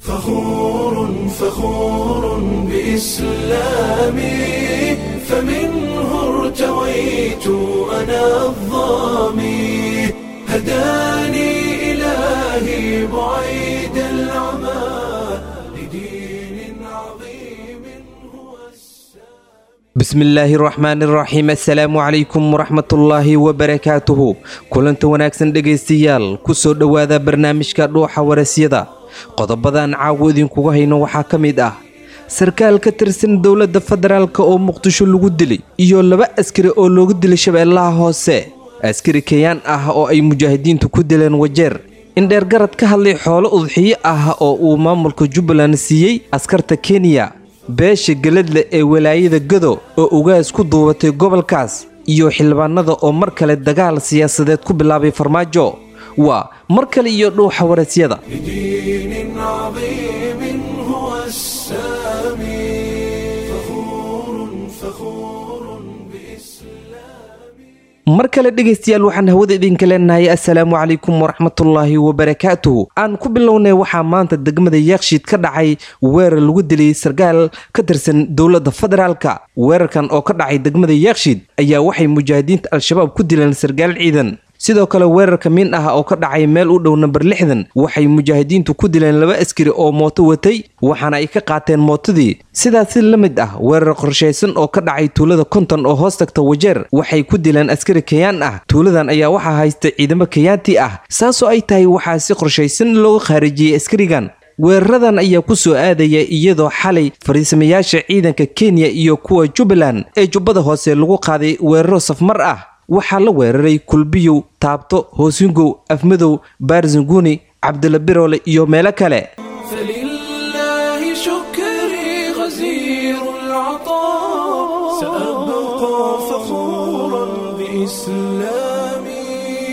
فخور بإسلامي فمنه ارتويت أنا الظامي هداني إلهي بعيد العمى لدين عظيم هو بسم الله الرحمن الرحيم السلام عليكم ورحمة الله وبركاته كلنت وناكسن dhageystayaal kusoo dhawaada barnaamijka dhuuxa warasiyada qodobadan caawa idinkugu hayno waxaa ka mid ah sarkaal ka tirsan dowladda federaalka oo muqdisho lagu dilay iyo laba askari oo loogu dilay shabeellaha hoose askari Kenyaan ah oo ay mujaahidiintu ku dileen Wajeer in dheer garad ka hadlay xoolo udxiyo ah oo uu maamulka Jubbaland siiyay askarta Kenya beesha galadle ee walaayada Gado oo ugaas ku duubatay gobolkaas iyo xilbaanada oo mar kale dagaal siyaasadeed ku bilaabay farmaajo waa mar kale iyo dhuuxa warasiyada mar kale dhageystayaal waxaan hawada idinka leenahay assalaamu calaykum waraxmatullaahi wabarakaatuhu aan ku bilownay waxaa maanta degmada Yaaqshiid ka dhacay weerar lagu dilay sarkaal ka tirsan dowladda federaalka weerarkan oo ka dhacay degmada Yaaqshiid ayaa waxay mujaahidiinta al-shabaab ku dileen sarkaal ciidan sidoo kale weerarka min ah oo ka dhacay meel u dhow number 60 waxay mujaahidiintu ku dileen laba askari oo mooto watay waxaana ay ka qaateen mootadii sidaas la mid ah weerar qorsheysan oo ka dhacay tuulada Konton oo hoos tagta Wajeer waxay ku dileen askari Kenyaan ah tuuladan ayaa waxa haysta ciidamo Kenyaanti ah saasoo ay tahay waxa si qorsheysan loo khaarijiyay askarigan weeraradan ayaa ku soo aadaya iyadoo xalay fariisamayaasha ciidanka Kenya iyo kuwa Jubbaland ee jubbada hoose lagu qaaday weeraro safmar ah waxaa la weeraray Kulbiyo Taabto Hoosingo Afmadow Baarzanguni Cabdilla Biroole iyo meelo kale فلله شكري غزير العطاء سأبقى فخورا بإسلامي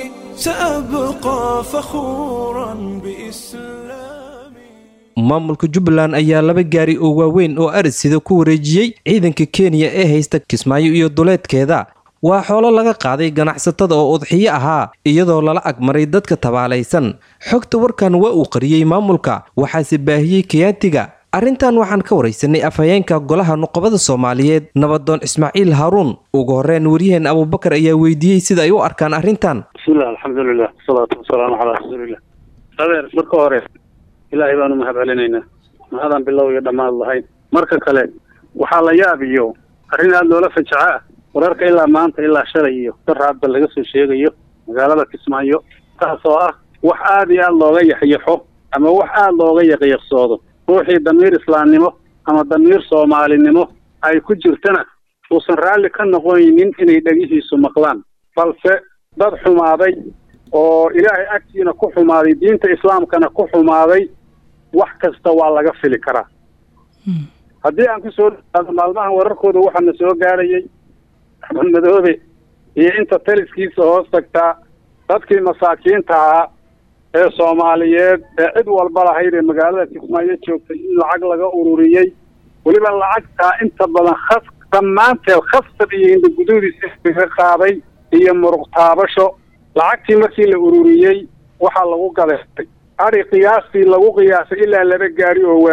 maamulka Jubbaland ayaa laba gaari oo waaweyn oo arsida ku wareejiyay ciidanka Kenya ee haysta Kismaayo iyo duleedkeeda waa xoolo laga qaaday ganacsatada oo udxiyo ahaa iyadoo lala agmaray dadka tabaalaysan xogta warkan waa uu qariyay maamulka waxaase baahiyay Kenyaatiga arrintan waxaan ka wareysanay afhayeenka golaha nuqabada Soomaaliyeed Nabadoon Ismaaciil Haruun ugu horreyn wariyeen Abubakar ayaa weydiiyay sida ay u arkaan arrintan bismillah alxamdulillah salaatu wasalaamu calaa rasuulillah adeer marka hore ilaahay baanu mahadcelinaynaa mahadan bilow iyo dhammaad lahayn marka kale waxaa la yaabiyo arrin aad loola fajacaa wararka ilaa maanta ilaa shalay iyo daraadba laga soo sheegayo magaalada Kismaayo taasoo ah wax aad iyo aad looga yaxyaxo ama wax aad looga yaqiiqsoodo ruuxii damiir islaamnimo ama damiir soomaalinimo ay ku jirtana uusan raalli ka noqonaynin inay dhagihiisu maqlaan balse dad xumaaday oo ilaahay agtiina ku xumaaday diinta islaamkana ku xumaaday wax kasta waa laga fili karaa haddii aan ku soo dhawaado maalmahan wararkooda waxaana soo gaarayay axmed madoobe iyo inta taliskiisa hoos tagtaa dadkii masaakiinta ahaa ee Soomaaliyeed ee cid walba lahayd ee magaalada Kismaayo joogtay in lacag laga ururiyay waliba lacagta inta badan dhammaanteed khasab iyo inda gudoodiisa ka qaaday iyo muruq taabasho lacagtii markii la ururiyay waxa lagu gaday ari qiyaastii lagu qiyaasay ilaa laba gaari oo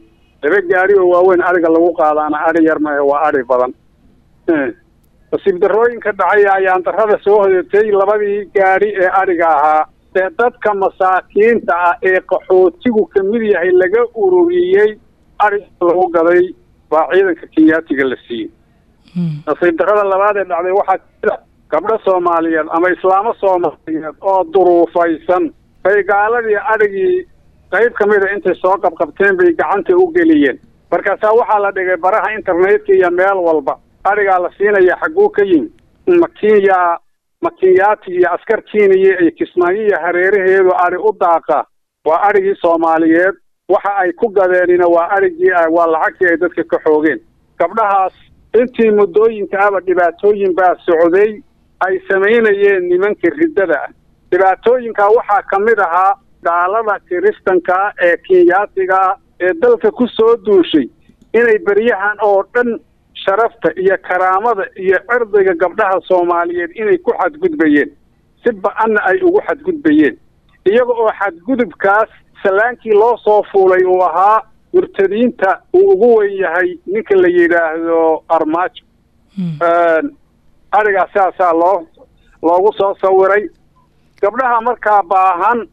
waaweyn ariga lagu qaadaana ari yar ma waa ari badan darooyinka dhacay ayaan darrada soo hodatay labadii gaari ee ariga ahaa ee dadka masaakiinta ah ee qaxootigu ka mid yahay laga ururiyay ariga lagu gaday waa ciidanka Kenyaatiga la siiyay nasiib darrada labaad ee dhacday waxaa gabdho Soomaaliyeed ama islaamo Soomaaliyeed oo duruufaysan bay gaaladii arigii qayb ka mid ah intay soo qabqabteen bay gacanta u geliyeen markaas waxaa la dhigay baraha internetka iyo meel walba ariga la siinaya xaguu ka yimid makiyaati iyo askar Kenya ee Kismaayo hareeraheedu ari u daaqa waa arigii Soomaaliyeed waxa ay ku gadeenina waa arigii waa lacagtii ay dadka ka xoogeen gabdhahaas intii muddooyinka aba dhibaatooyin baa socday ay sameynayeen nimanka riddada dhibaatooyinka waxaa ka mid ahaa gaalada Kiristanka ee Kenyaatiga ee dalka ku soo duushay inay bariyahan oo dhan sharafta iyo karaamada iyo cirdiga gabdhaha Soomaaliyeed inay ku xadgudbayeen si ba'an ay ugu xadgudbayeen iyaga oo xadgudubkaas salaankii loo soo fuulay uu ahaa murtadiinta uu ugu weyn yahay ninka la yidhaahdo Armaajo. arigaa saasaa loogu soo sawiray. gabdhaha markaa baahan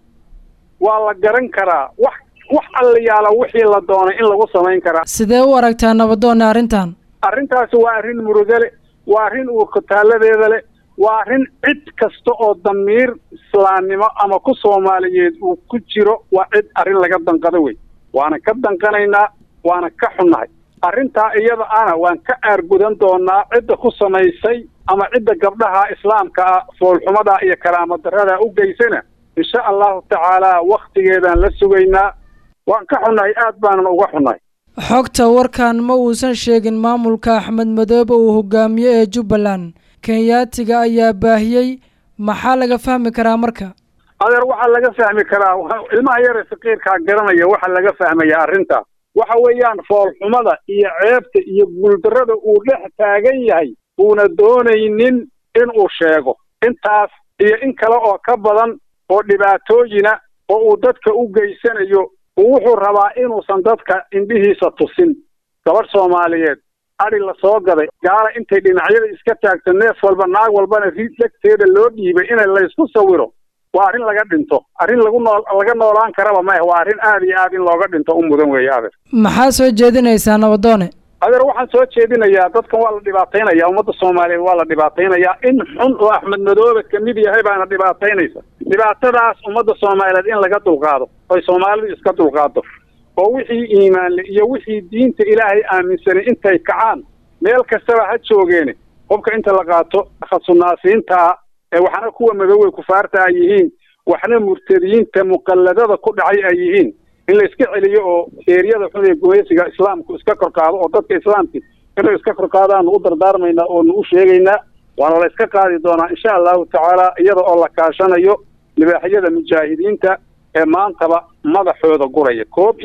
waa la garan karaa wax allayaala wixii la doonay in lagu samayn karaa. sidee u aragtaa nabadoon arrintan? arrintaasi waa arrin murugale, waa arrin uurkutaaladeeda leh, waa arrin cid kasta oo damiir islaamnimo ama ku Soomaaliyeed uu ku jiro waa cid arrin laga danqado wey. waana ka danqanaynaa, waana ka xunnahay. arrintaa iyada ana waan ka aargudan doonaa cidda ku samaysay ama cidda gabdhaha islaamka ah foolxumada iyo karaama darrada u geysana insha allahu tacaala waqtigeedaan la sugaynaa. waan ka xunnahay, aad baanan uga xunnahay. xogta warkan ma uusan sheegin maamulka Axmed Madoobe uu hogaamiye ee Jubbaland. Kenyaatiga ayaa baahiyay, maxaa laga fahmi karaa marka? adeer waxaa laga fahmi karaa ilmaha yar ee faqiirka garanaya waxa laga fahmaya arrinta waxa weeyaan foolxumada iyo ceebta iyo guuldarrada uu dhex taagan yahay uuna doonaynin in uu sheego. intaas iyo in kale oo ka badan oo dhibaatooyina oo uu dadka u geysanayo wuxuu rabaa inuusan dadka indhihiisa tusin. gabadh Soomaaliyeed ari la soo gaday gaala intay dhinacyada iska taagto neef walba naag walbana riid lagteeda loo dhiibay in la isku sawiro waa arrin laga dhinto. arrin laga noolaan karaba ma waa arrin aad iyo aad in looga dhinto u mudan weeye. adeer maxaa soo jeedinaysaa nabadoone? adeer waxaan soo jeedinayaa dadkan waa la dhibaataynayaa, ummadda Soomaaliyeed waa la dhibaataynayaa. in xun oo Axmed Madoobe ka mid yahay baana dhibaataynaysa. dhibaatadaas ummadda Soomaaliyeed in laga dulqaado oo Soomaalidu iska dulqaado oo wixii iimaan leh iyo wixii diinta Ilaahay aaminsan intay kacaan meel kastaba ha joogeen qofka inta la qaato khasunaasiinta waxana kuwa madowey kufaarta ay yihiin waxna murtadiinta muqalladada ku dhacay ay yihiin in la iska celiyo oo eeriyada xun ee gumeysiga islaamku iska korkaado oo dadka islaamka inay iska korkaadaan u dardaarmayna oo u sheegaynaa. waana la iska qaadi doonaa insha allahu tacaala iyada oo la kaashanayo libaaxyada mujaahidiinta ee maantaba madaxooda guraya.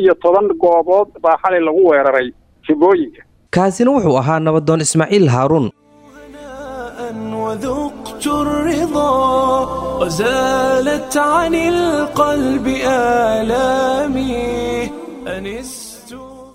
11 goobood baa xalay lagu weeraray Jubbooyinka. kaasina wuxuu ahaa nabadoon Ismaaciil Haaruun. وذقت الرضا وزالت عن القلب آلامي أنست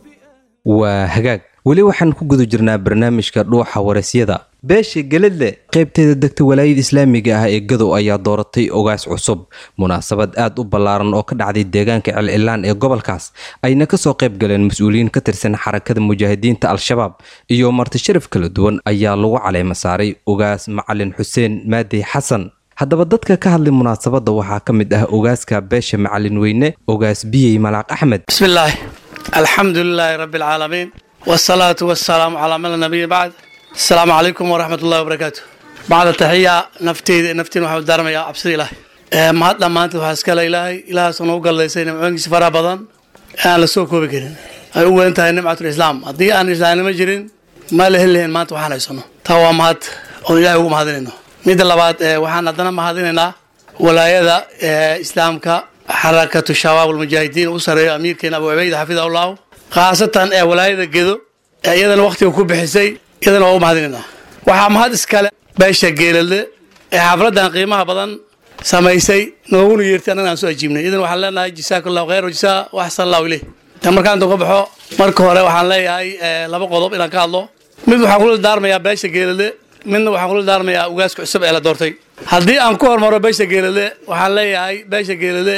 waa hagaag weli waxaan ku guda jirnaa barnaamijka dhuuxa warasyada. beesha Galadle qaybteeda degta walaayada islaamiga ah ee Gadow ayaa dooratay ogaas cusub. munaasabad aad u ballaaran oo ka dhacday deegaanka Celcilaan ee gobolkaas ayna ka soo qayb galeen mas'uuliyiin ka tirsan xarakada mujaahidiinta al-shabaab iyo marti sharaf kala duwan ayaa lagu caleema saaray ogaas Macalin Xuseen Maadi Xasan. haddaba dadka ka hadlay munaasabada waxaa ka mid ah ogaaska beesha Macalin Weyne ogaas Biyey Malaaq Axmed. bismillaah alxamdulilaahi rabbil caalamiin wasalaatu wasalaamu calaa man laa nabiyya bacd. السلام عليكم ورحمة الله وبركاته. بعد التحية نفتي وحمد دارم يا عبد الله. ما هذا ما أنت وحسكال إلهي صنوق الله يسير معك سفرة بدن. أنا لسوق بكرين. هو أنت نمعة الإسلام. أدي أنا إسلام مجرين ما له اللي ما أنت وحنا يصنع. توا ما هاد وإلهي هو ما هذينه. ميد الله بعد وحنا دنا ما هذيننا ولا يدا إسلام كحركة الشباب والمجاهدين وسر أمير كين أبو عبيد حفظه الله. خاصة ولا يدا كذا. أيضا وقت يكون بحسي. إذا هو مهدينا وحام إسكال بيشة جيلة حفلة قيمة بدن سمايسي نقول يرتنا ناس أجيبنا إذا وحلنا جزاك الله خير وجزاء وأحسن الله إليه. تمر كان تقبحه مركورة وحنا هاي لبق قضب إلى كالله من وحقول الدار ما يا بيشة جيلة من وحقول الدار ما يا وجاس كسب إلى دورتي هذه أنكور مرة بيشة جيلة وحنا هاي بيشة جيلة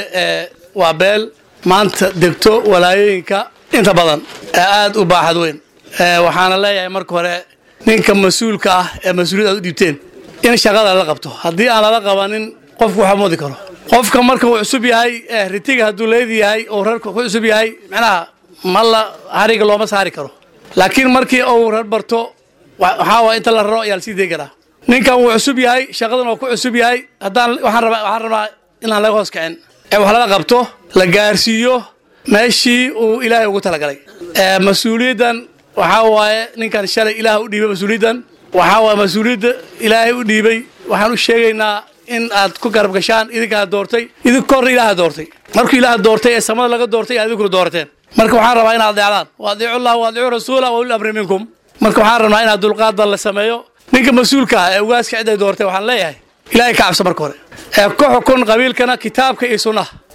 وابل ما أنت دكتور ولا ينكا أنت بدن أد وباحد وين waxaana leeyahay marka hore ninka mas'uulka ah ee mas'uuliyadda u dhibteen in shaqada la qabto haddii aan la qabanin qofku waxa moodi karo qofka marka uu cusub yahay ritiga haduu leeyahay oo rarku ku cusub yahay macnaha malla hariga looma saari karo laakiin markii uu rar barto waxa waa inta la raro ayaa la sii deegaraa ninkan uu cusub yahay shaqadan oo ku cusub yahay hadaan waxaan rabaa inaan laga hoos kicin wax la qabto la gaarsiiyo meeshii uu Ilaahay ugu talagalay mas'uuliyaddan waxa waaye ninkan shalay Ilaahay u dhiibay mas'uuliyaddan waxa waa mas'uuliyadda Ilaahay u dhiibay waxaan u sheegaynaa in aad ku garab gashaan idinka doortay idin kor Ilaahay doortay markii Ilaahay doortay ee samada laga doortay aad idinku doorteen marka waxaan rabaa inaad deecdaan waa deecu Allah waa deecu rasuula wa amri minkum marka waxaan rabaa inaad dulqaad la sameeyo ninka mas'uulka ah ee ugaaska cid ay doortay waxaan leeyahay Ilaahay ka cabso marka hore ee ku xukun qabiilkana kitaabka iyo sunnah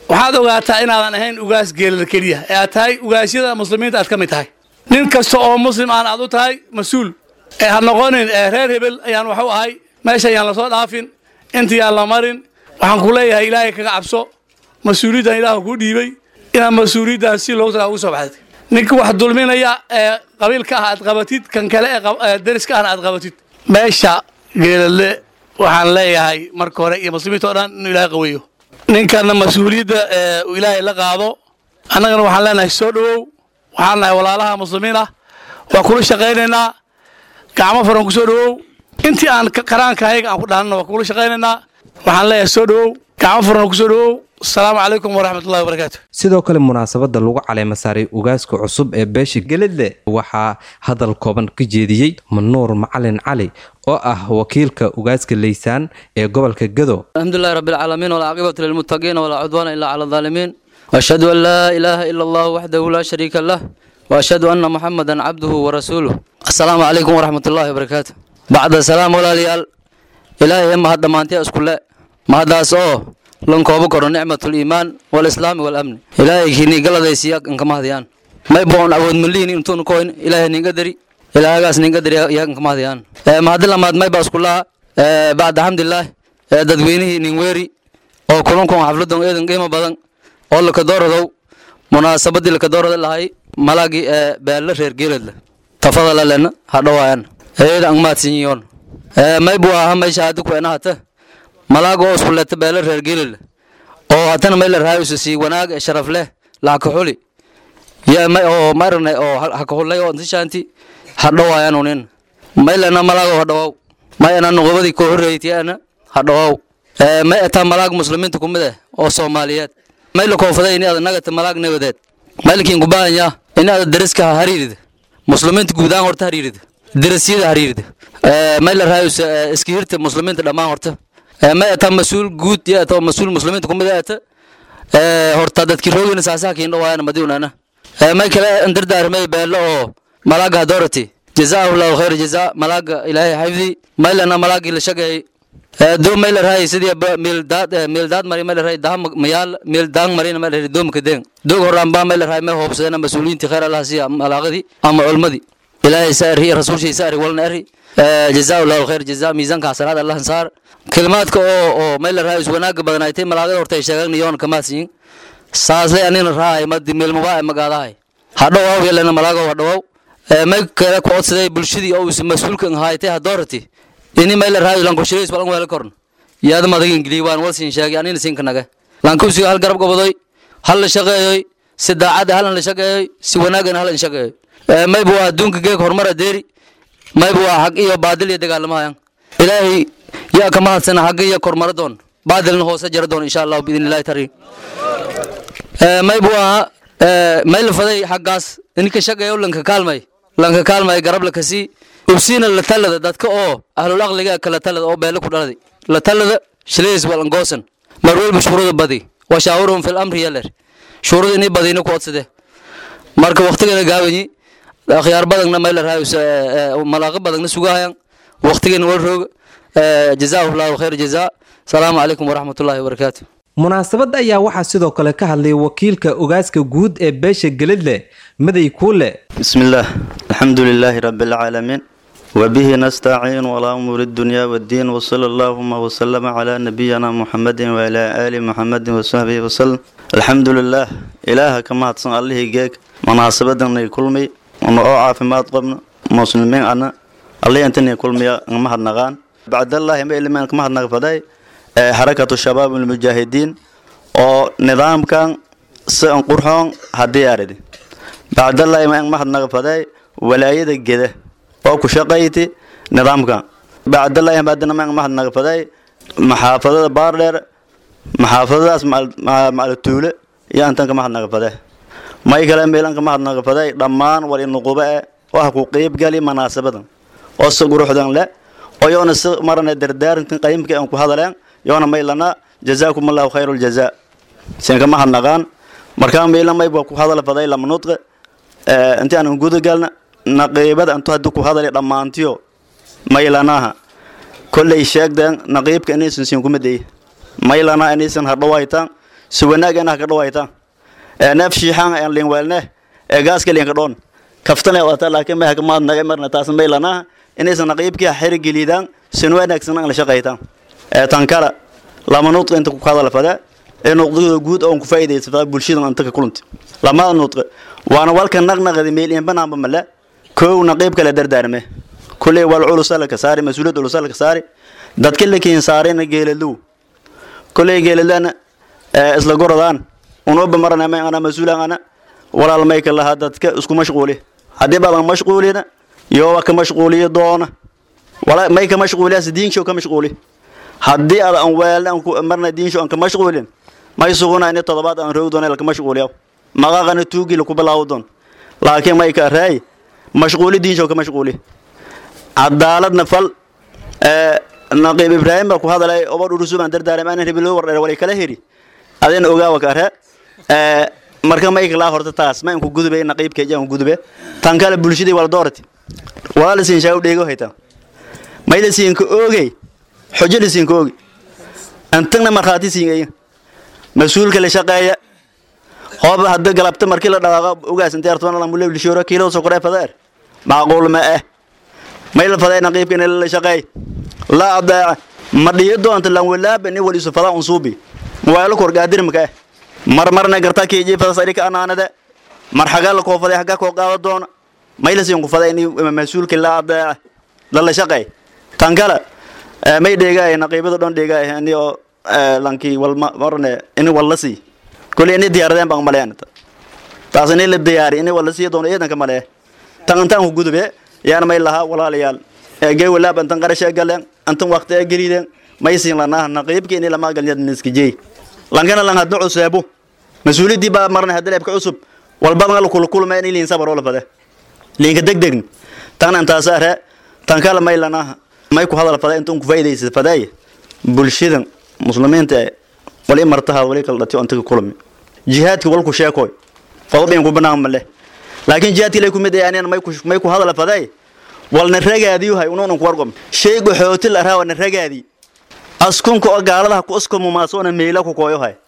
waxaad ogaataa inaadan ahayn ugaas geelada keliya ee aad tahay ugaasyada muslimiinta aad ka mid tahay nin kasta oo muslim aan aad u tahay mas-uul ee ha noqonin reer hebel ayaan waxu ahay meesha ayaan lasoo dhaafin intayaan la marin waxaan ku leeyahay ilaahay kaga cabso mas-uuliyaddan ilaah kuu dhiibay inaad mas-uuliyaddaas si loogu tagaa ugu soo baxday ninka wax dulminaya ee qabiilka ah aad qabatid kan kale ee deriska ahna aad qabatid meesha geeladle waxaan leeyahay marka hore iyo muslimiinta oo dhan inuu ilaahay qaweeyo ninkana mas-uuliyadda ilaahay la qaado annagana waxaan leenahay soo dhowow waxaan nahay walaalaha muslimiin ah waa kula shaqaynaynaa gacmo furan ku soo dhowow intii aan qaraankahayga aan ku dhaanana waa kula shaqaynaynaa waxaan leeyahay soo dhowow gacmo furan ku soo dhowow asalaamu calaykum waraxmatullahi wabarakaatu sidoo kale munaasabadda lagu caleema saaray ugaaska cusub ee beesha geladle waxaa hadal kooban ka jeediyey manuur macalin cali oo ah wakiilka ugaaska leysaan ee gobolka gado alxamdulilahi rabbilcaalamiin walcaaqibatu lilmuttaqiin walaa cudwaana ilaa cala alaalimiin waashhadu an laa ilaaha ila allah waxdahu laa shariika lah waashhadu anna muxamadan cabduhu warasuuluh assalaamu calaykum waraxmatullahi wabarakaatu bacda salaam walaalayaal ilaahay mahad dhammaantee iskule mahaddaas oo lan koobo karo nicmatuliimaan walislaami walamni ilaahay kiinii galadaysiya inkama hadiyaan may boon awood malihin intuun koyn ilaahay ninga dari ilaahagaas ninga dari yaa inkama hadiyaan mahadi lamaad may baa iskulaha bacda alxamdulilaah dadweynihii nin weeri oo kulankun xafladan eedan qiimo badan oo lakadoораdow munaasabadii lakadoorada lahay malaagii beelle reer geeladle tafadala lena hadhawaayan eeda angmaadsinyiyoon may buu aha may shahaado ku enahata malaaga oo iskuleeta beele reer geelile oo haddana may la raayusa sii wanaag ee sharaf leh lacagka xuli oo marne oo haka xullay oo intishaanti hadhawaayaan unin may lena malaaga hadhawaw may ana nuqubadii koo horreeytiyana hadhawaw may ataa malaag muslimiinta kumid ah oo soomaaliyeed may la koofaday in aad nagata malaag nabadeed may lakiin ku baahanya in aad dariska hariirida muslimiinta guudaan horta hariirida darisyada hariirida may la raayusa iskiirta muslimiinta dhammaan horta ما أتى مسؤول جود يا أتى مسؤول مسلمين تكون بدأ أتى هرتادت كيروين ساسا كين رواية مديون أنا ما كلا أندر دار ما يبالله ملاقة دورتي جزاه الله خير جزاء ملاقة إلهي حفظي ما لنا ملاقة لشجعي دو ميل رهاي سيدي ميلداد مري ميل رهاي دام ميال ميلدان مري ميل رهاي دوم كدين دو غرام با ميل رهاي ما هو بسنا مسؤولين تخير الله سيا ملاقة دي أما علمدي إلهي سائر هي رسول شيء سائر ولنا أري جزاه الله خير جزاء ميزان كاسرات الله نصار كلماتك أو ميل رهاي وناق بدنايتي ملاقة ورتي شغال نيون كماسين سازلي أنين رهاي مد ميل مباع مقالهاي هذا هو يلنا ملاقة هذا هو ما كلا قوت سدي بلشدي أو مسؤول كن هايته هدورتي إني ميل رهاي لانكوشريس بالله ولا كورن يا هذا ما دقين قليوان والسين شاقي أنين سين كناقة لانكوشي هالقرب قبضي هل شقي سداعة هل شقي سوناقنا هل شقي ما يبغى دونك جيك هرمرة ديري ما يبغى حق إيه بادل يدقال ما ين إلهي يا كمان سنة حق إيه كرمرة دون بادل هو سجردون إن شاء الله بإذن الله تري ما يبغى ما يلفظي حقاس إنك شقي يقول لانك كالماي قرب لك سي وبسين اللي تلذ دتك أو أهل الأغلى جاك اللي تلذ أو بيلك ودردي اللي تلذ شليس والانقوسن مروي بشروط بدي وشاورهم في الأمر يلر شروط إني بدينه قوت ده مرك وقت كنا جاوني خيار بدنا ما يلر هاي ملاقب بدنا سجاهين وقت كنا ورث جزاه الله خير جزاء السلام عليكم ورحمة الله وبركاته munaasabadda ayaa waxaa sidoo kale ka hadlay wakiilka ugaaska guud ee beesha geladle maday kuule bismillaah alxamdulilaahi rabbilcaalamiin وبه نستعين ولا أمور الدنيا والدين وصلى اللهم وسلم على نبينا محمد وعلى آل محمد وصحبه وسلم الحمد لله إله كما تصنع الله جاك مناسبتنا كلمي ونقع في ما طبنا مسلمين أنا الله ينتني كلمي ما حد نغان بعد الله ما إلا ما حد نغفداي حركة الشباب المجاهدين ونظام كان سأنقرهم هدي أردي بعد الله ما حد نغفداي ولا يد جده أو كشقيتي نظامك بعد الله بعدنا ما حد نغفداي محافظة بارلر محافظة مع التولة يا أنت كما حد نغفداي ما يكلم بيلان كما حد نغفداي ضمان ولي النقوبة وحقوقيب قالي مناسبة أصغر حدان لا ويوم مرنا الدردار أنت قيمك أنكو هذا لين يوم ما يلنا جزاكم الله خير الجزاء سين كما حد نغان مركان بيلان ما يبغى هذا لفداي لما نطق أنت أنا نقول قالنا نقيبة أنتو هدوكو هذا لما أنتيو ما يلناها كل شيء ده نقيب كأنيس نسيم كمدي ما يلنا أنيس هربوايتان suwanaag inaha ka dhawaytaan neef shiixaan aan liin weelne gaaska liin ka dhoon kaftana wata laakiin ma hagmaad naga marna taas meelana inaysan naqiibkii xirigelidaan sin wanaagsan aan la shaqaytaan tan kala lama nuqdo inta ku hadal fada nuqdo guud oo ku faa'iideysta bulshada inta ka kulanta lama nuqdo waana walka naqnaqada meel in banaanba mala koow naqiibka la dardaarme kulay wal culus la ka saari mas'uuliyad culus la ka saari dadka la keen saareen geeladu kulay geeladana isla goradaan uno bamarna ma ana mas'uulan ana walaal may ka laha dadka isku mashquuli hadii badan mashquulina yoo ka mashquuliyo doona wala may ka mashquuliya diin show ka mashquuli hadii aad aan weelan ku marna diin show ka mashquulin may suguna in toddobaad aan roog doona la ka mashquuliyo magaqana tuugi ku bilaawdon laakiin may ka raay mashquuli diin show ka mashquuli cadaaladna fal naqiib ibraahim ku hadalay oo dhurusuban dardaaray aan ribilo war wali kala heri adin ogaawa ka raa marka may kala horta taas ma ku gudubay naqiibka jaan gudubay tan kale bulshadii wala doorti wala siin shaw dheego hayta may la siin ka oogay xujo la siin ka oogay antana marxaati siin mas'uulka la shaqeeya hoob hadda galabta markii la dhaqaaqo ogaas inta artoona la mulay lishoro kiilo soo qoray fadaar maaqul ma may la faday naqiibka in la shaqeey la adaa ma dhiido anta lan walaab in wali soo fadaa unsuubi wala kor gaadir maka marmarna garta keeji fasarika anaanada marxagal ko faday haga ko qaado doona may la siin ku faday in mas'uulka la adaa la shaqeey tan kala may deegay naqiibada dhan deegay in lanki wal marne in wala si kulli in diyaaradayn baan maleeyna taas in la diyaari in wala si doona eedan ka maleey tan ku gudube yaan may laha walaalayaal gay walaab antan qarasha galeen antan waqti ay gariideen may siin lana naqiibka in la maagalniyad niskijay langana lang hadno cuseebo mas'uuliyadii ba marna hadaleebka cusub walba la kulmay in liin sabar wala fada liinka degdeg tan anta saare tan kala may lana may ku hadal fada intan ku faa'iideysid faday bulshada muslimiinta wali martaha wali kala dhati inta kulmi jihaadka walku sheekoy fadhiin ku banaan male laakiin jihaadka ilay ku mid yahay may ku hadal faday walna ragaadiyo hay unoon ku warqom sheego xootil araa wana ragaadi askunka oo gaalada ku isku mumaasona meela ku kooyo hay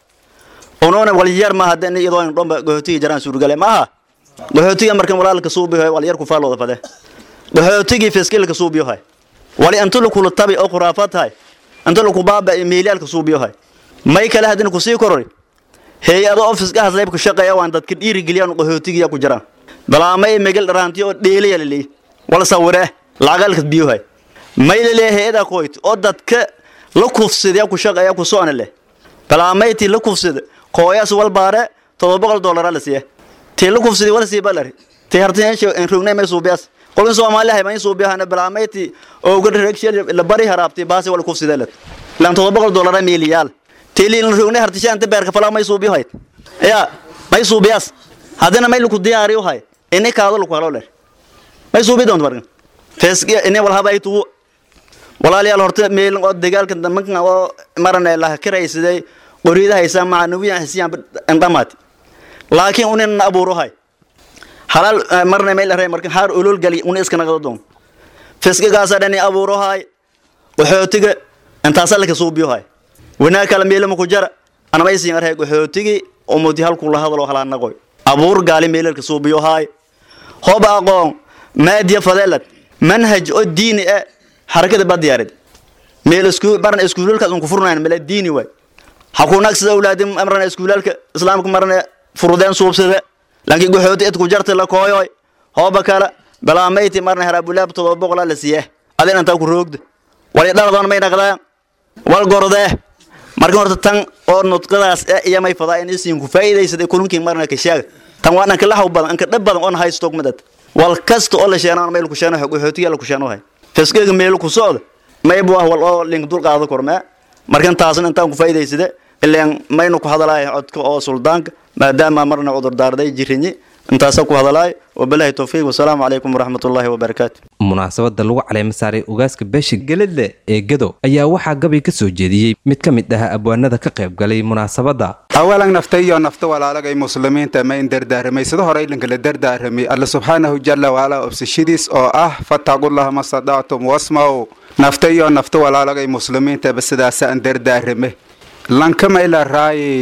unoon wal yar ma hadan iyadoo in dhomba gohtiga jaraan suurgale ma aha gohtiga markan walaalka suubiyo wal yar ku faalooda faday gohtiga fiskilka suubiyo hay wali antu ku tabi oo quraafat hay antu ku baaba meelaalka suubiyo hay may kala hadin ku sii korori hay'ado ofiska hasleeb ku shaqeeya waan dadka dhiiri galiyaan gohtiga ku jiraan balaamay megal dharaantii oo dheelay leey wala sawire laagalka biyo hay may leeyahay ida qoyt oo dadka la kufsiday ku shaqeeya ku soo anale balaamayti la kufsiday qoyas wal baare $700 la siiyay tii la kufsiday wala sii balari tii harteen in rugnay may suubiyaas qolin Soomaaliya may suubiyahana balaamayti oo uga reaction la bari haraabtay baasi wala kufsiday lan $700 milyan tii la rugnay hartishan inta beerka fala may suubiyahay ya may suubiyaas hadana may lu ku diyaariyo hay inay kaado lu ku halo leer may suubi doonto markan feesqiya inay wal habaytu walaaliyaal horta meel oo dagaalka damanka oo marna la kiraysiday qoriida haysa macnawiyan hasiyan andamaat laakiin unin abuuruhay halal marna meel aray markan har ulul gali un iska naqdo doon feesqigaas dhani abuuruhay waxootiga intaas la ka suubiyohay wana kala meel ma ku jara ana may siin aray waxootigi oo mudi halku la hadalo halaan naqoy abuur gaali meel ka suubiyohay hoba aqoon maadiya fadalad manhaj oo diini ah harakada badiyaarid meel isku barna iskuulka aan ku furnaan meel diini way hakuunaag sida awlaadim amrana iskuulka islaamka marna furudeen suubsada laakiin goxood ku jartay la kooyoy hooba kala balaameyti marna haraabulaab $700 la siiyay adina inta ku roogdo wali dhaqdan may dhaqdaan wal gorde marka horta tan oo nudqadaas iyo may fadaa in isiin ku faa'iideysay kulunkii marna ka sheeg tan waan ka lahaw badan ka dhab badan on hay stock madad wal kasto oo la sheenaan meel ku sheeno goxootiga la ku sheeno hay feskiga meel ku socdo may buu wal oo link dul qaado korma markan taasna intaan ku faa'iideysay ilaan maynu ku hadalay codka oo suldaanka maadaama marna cudur daarday jirinyi intaas ku hadalay wabillahi tawfiiq wa salaamu alaykum wa rahmatullahi wa barakaatuh munaasabada lagu caleema saaray ugaaska beesha geladle ee Gado ayaa waxa gabay ka soo jeediyay mid ka mid ah abwaanada ka qayb galay munaasabada awalan naftay nafta walaalagay muslimiinta ma in dardaarmay sida hore ilinka la dardaarmay Allah subhanahu jalla wa ala obsishidis oo ah fataqullaha masadaatum wasma'u naftay nafta walaalagay muslimiinta basidaas aan dardaarmay lankama ila raay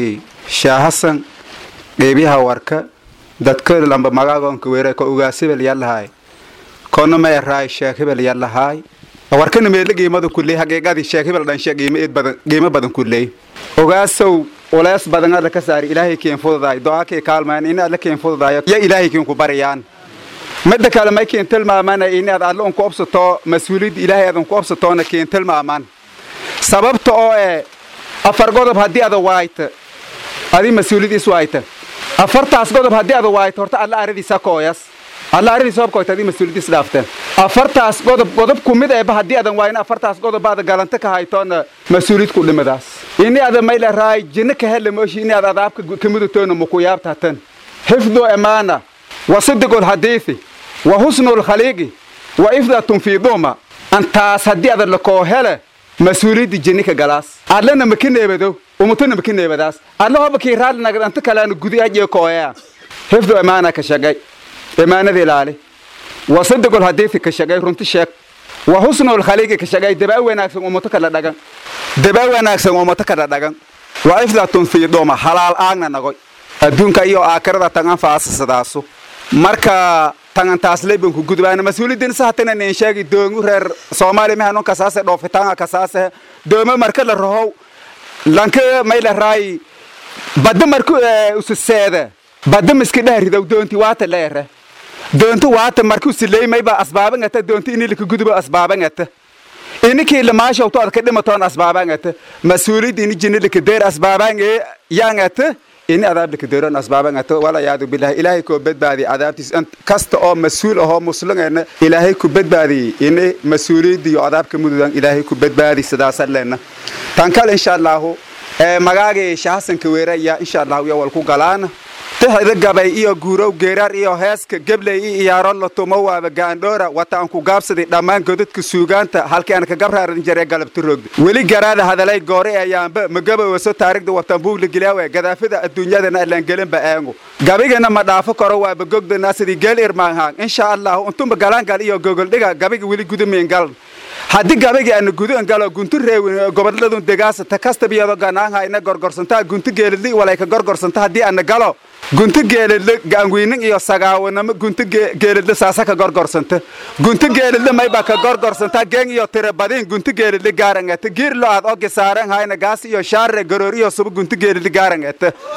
shaahasan qeybiyaha warka dadka lamba magaagoonka weeray ko ugaasibel yalahay kono ma raay sheekibel yalahay warkana meelo qiimada kulli haqiiqadii sheekibel dhan qiimo badan kulli ogaasow walaas badan ala ka saari ilaahay keen fududaay du'aakay kaalmaan in alla keen fududaay ya ilaahay keen ku bariyaan mada kale ma keen tilmaamana in aad alla ku obsato mas'uuliyad ilaahay aad ku obsatoona keen tilmaamaan sababta oo afar godob hadii aad waayta adi mas'uuliyadiis waayta afartaas godob hadii aad waayta horta alla aradiisa kooyas alla aradiisa soo koytay mas'uuliyadiis dhaafteen afartaas godob kumid ee hadii aad waayna afartaas godob baad galanta ka haytoona mas'uuliyad ku dhimadaas إني هذا ما إلى راي جنك هلا ماشي إني هذا عابك كمدة تونا مكوياب تحتن حفظوا أمانة وصدقوا الحديث وحسنوا الخليقي وإفضل في ضوما أنت صدق هذا الكوهلة مسؤولية جنك جلاس علنا مكين يبدو ومتنا مكين يبداس الله هو بكير هذا نقدر أنت كلام جودي أجي كويا حفظوا أمانة كشجاي أمانة ذلالي وصدقوا الحديث كشجاي رنت شك وحسنوا الخليقي كشجاي دبأ وينك ومتكلم دعان دبا wanaagsan oo mata kada dhagan waa iflatun fi dooma halal aagna nagoy adduunka iyo aakhirada tan faasasadaasoo marka tan taas leebin ku gudbaan mas'uuliyadin sahatana in sheegi doongu reer Soomaali ma hanon kasaase dhoofitaan kasaase dooma marka la rahow lanka mayla raay badda marku ususeeda badda miski dhaaridow doonti waata leere doontu waata marku sileemay ba asbaaban ata doonti in la gudbo asbaaban ata إنك لما شوفتوا أتكلم تون أسبابان مسؤولية إن جنلك دير أسبابان يانعت إن عذاب لك ديران أسبابان ولا يعذ بالله إلهي كوبد بعدي عذاب تيس أنت كست أو مسؤول أو مسلم إن إلهي كوبد بعدي إن مسؤولية دي عذاب كمودان إلهي كوبد بعدي سداسة لنا تانكال إن شاء الله مغاغي شخصن كويرا يا إن شاء الله يا والكو قلان تهذا جباي إيو جورو جيرار إيو هاسك قبل إيو رالله توموا بجاندورا وتانكو جابس دي دمان قدت كسوجان هالكي أنا كجبرها رنجري قلب تروج ولي جراد هذا لا يجوري أيام مجبر وسو تارك دو وتنبوغ لجلاوي جذا فدا الدنيا دنا اللي نقلن بأنجو جابي أنا ما دافع كروا بجوج الناس دي جل إرمانها إن شاء الله أنتم بجلان قال إيو جوجل دقا جابي ولي جود من قلب هادي جابي أنا جود أن قالوا كنتو ريو قبل لدون دقاس تكاست بيادو جناها إن جرجر سنتا كنتو جلدي ولا كجرجر سنتا هادي أنا قالوا كنتو جلد جانوينين إيو سجاونا كنتو جلد ساسا كجرجر سنتا كنتو جلد ما يبقى كجرجر سنتا جن إيو ترى بعدين كنتو جلد جارنغ تغير له هذا كسارن هاي نجاس إيو شار جروري إيو سب كنتو جلد جارنغ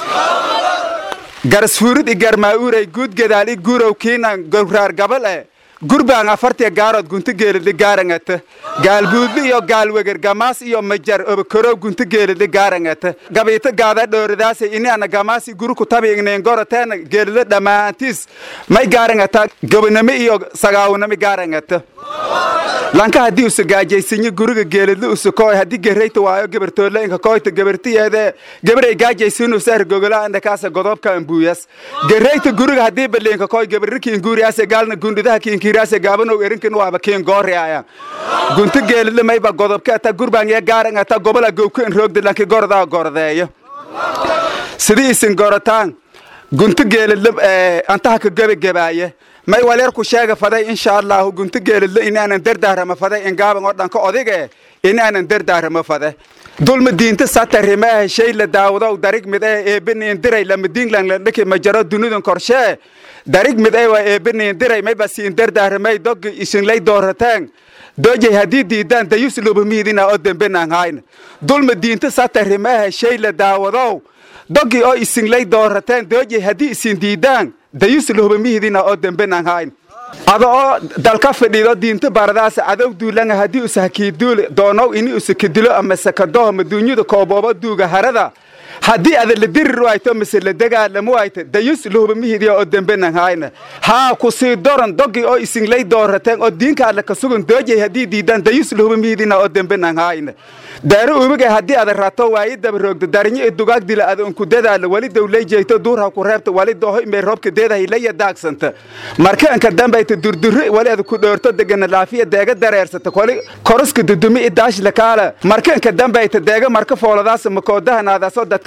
جرسفورد إيجار ما أوري جود جدالي جورو كينا جرار قبل قربان أفرت يجارد كنت جيل لجارنته قال بودي يو قال وجر جماس يو مجر أو كرو كنت جيل لجارنته قبيت قاعدة دور داس إني أنا جماسي جرو كتابي إني نقرأ تاني جيل لدمانتيس ما يجارنته قبنا يو سجاونا مجارنته لانك هدي وسجاجي سيني جرو جيل لوسكوي هدي جريت وايو جبرت ولا إنك كويت جبرتي هذا جبر جاجي سينو سهر جوجلا عندك كاسة قضاب كان بويس جريت جرو هدي باللي إنك كوي جبركي إنجوري أسا قالنا جند ده كين كيراسة جابنا وإيرنكن وابكين قارئة كنت جيل لما يبقى قضب كأتا قربان يا جارن أتا قبل جوكين روك دلك قردا قردايا سدي سنقرتان كنت جيل أنت هك جباية ما يواليركو شاقة فداي إن شاء الله كنت جيل إن أنا ندير دهر ما فداي إن جابن قردان كأوديجة إن أنا ندير دهر ما فداي دول مدين تساتر ما شيء لداودا ودارك مده بني ندري لما دين لانك مجرد دنودن كرشه دارك مده بني ندري ما بس ندير دهر ما يدق يسن لي دورتان دوجي هدي ديدان ديوسلو بميدنا قدام بينان هاين دول مدين تساتر ما شيء لداودا دوجي او يسن لي دورتان دوجي هدي يسن ديدان ديوسلو بميدنا قدام بينان هاين هذا دالك فديدو دينت بارداس عدو دولان هدي وسحكي دول دونو إني وسكدلو أما سكدوهم الدنيا دو كوبابا دوغا هردا هدي هذا اللي دير روايته مثل الدجا لموايته ديوس له بميه دي قدام بيننا هاينا ها كوسي دورن دوغي أو إسنجلي دورتين الدين كله كسوغن دوجي هدي ديدان ديوس له بميه دينا قدام بيننا هاينا دارو ومجي هدي هذا الراتو وايد دبروك دارني الدجاج دي لأذا أنكو ده الوالد دولي جيته دورها كوربت والد ده ميرهب كده هي ليه داكس أنت مركان كدام بيت الدردر والد كدورته دجنا العافية دجا دريرس تقولي كورس كدومي إداش لكاله مركان كدام بيت دجا مركب فولا داس مكوده هذا صدق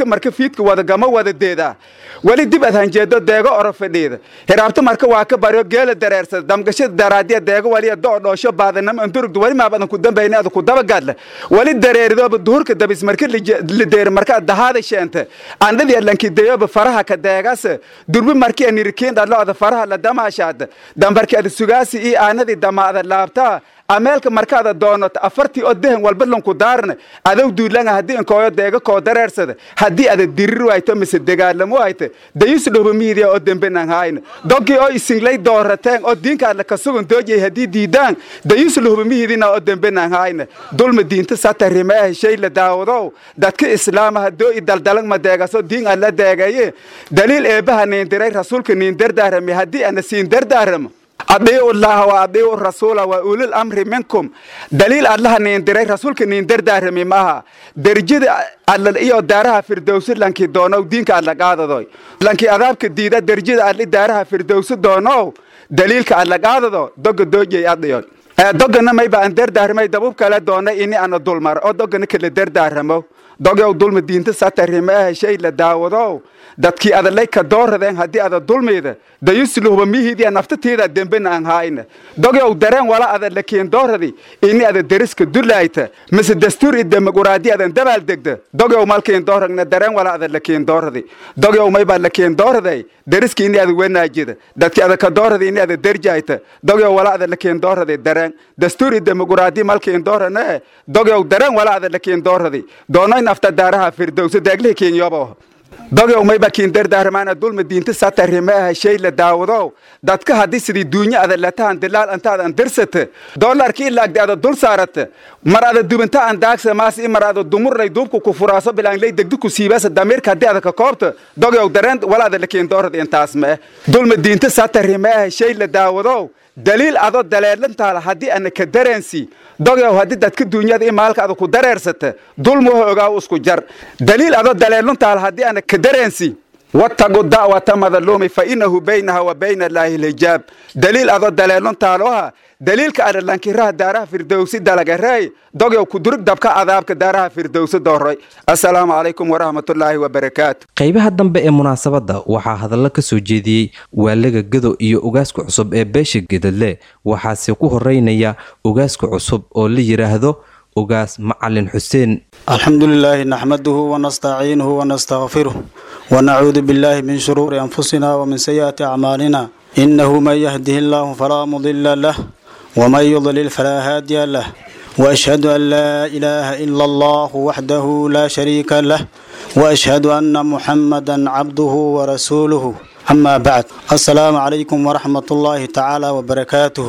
marka fiidka wada gama wada deeda wali dib aad hanjeedo deego oro fadhiida hiraabta marka waa ka bariyo geela dareersada damgashada daraadiya deego wali doodhoosho baadanam andurugdu wali ma badan ku dambayna aad ku dabagadle wali dareerido duhurka dabis marka la deer marka dahaada sheenta andadii lanki deeyoba faraha ka deegaas durbi markii aan irkiin dhalo faraha la damaashaad dambarkii aad sugaasi ii aanadii damaada laabta ameelka markaada doonato afartii oo dehan walba lanku daarna adow duulanga haddii inkooyo deega koo dareersada haddii ada dirir wayto mise dagaalamo wayto dayus dhoba miidiya oo dembenaan haayna doggii oo isinglay doorateen oo diinkaadla ka sugan doojay haddii diidaan dayus dhoba miidina oo dembenaan haayna dulma diinta satarimee shay la daawadow dadka islaamaha doo i daldalan ma deegaso diin aan la deegaye daliil eebbaha niindiray rasuulka niindardaarami haddii ana siin dardaaramo أطيعوا الله وأطيعوا الرسول وأولي الأمر منكم دليل الله نيندري رسولك نيندر دارمي معها درجة على الإيو دارها فردوس لانكي دونو دينك على قاعدة دوي لانكي أذابك الديدة درجة على دارها فردوس دونو دليلك على قاعدة دو دوغ دوجي أطيعوا دوغنا ما يبقى أندر دارمي دبوب كلا دونا إني أنا دولمار أو دوغنا كلا در دارمو دوغ دولم دينت ساترمي شيء لداودو dadkii adalay ka dooradeen hadii ada dulmeeda dayusluuba mihidiya naftateeda damben aan haayna dogow dareen wala ada la keen dooradi in ada dariska dulayta mise dastuur idamaquraadi adan dabaal degda dogow malkeen dooragna dareen wala ada la keen dooradi dogow may ba la keen dooraday dariska in ada wanaajida dadkii ada ka dooradi in ada darjaayta dogow wala ada la keen dooraday dareen dastuur idamaquraadi malkeen doorana dogow dareen wala ada la keen dooradi doonay nafta daaraha firdawsa daagle keen yobo dogow may bakin dardaarmaana dulma diinta satarimee shay la daawado dadka hadii sidii duunya ada la taan dilaal antaada dirsate dollarkii laagdi ada dul saarate mar ada dubanta aan daagsa maas in mar ada dumuray duubku ku furaaso bilaan lay degdu ku siibasa dameerka hadii ada ka koobto dogow dareen wala ada la keen doorad intaas ma dulma diinta satarimee shay la daawado daliil ado daleelantaala hadii aan ka dareensi dogow hadii dadka duunyada in maalka ada ku dareersate dulmo ogaa isku jar daliil ado daleelantaala hadii aan ka dareensi wattaqu da'wata madlumi fa innahu baynaha wa bayna allahi alhijab daliil ado daleelantaaloha daliilka adalankiraha daaraha firdawsi dalagaray dogow ku durug dabka adaabka daaraha firdawsi dooray assalaamu calaykum waraxmatullaahi wabarakaatu qaybaha dambe ee munaasabadda waxaa hadallo ka soo jeediyey waalaga gado iyo ugaaska cusub ee beesha gedadle waxaase ku horeynaya ugaaska cusub oo la yiraahdo ugaas macalin xuseen alxamdulilaahi naxmaduhu wanastaciinuhu wanastaghfiruh ونعوذ بالله من شرور أنفسنا ومن سيئات أعمالنا إنه من يهده الله فلا مضل له ومن يضلل فلا هادي له وأشهد أن لا إله إلا الله وحده لا شريك له وأشهد أن محمدا عبده ورسوله أما بعد السلام عليكم ورحمة الله تعالى وبركاته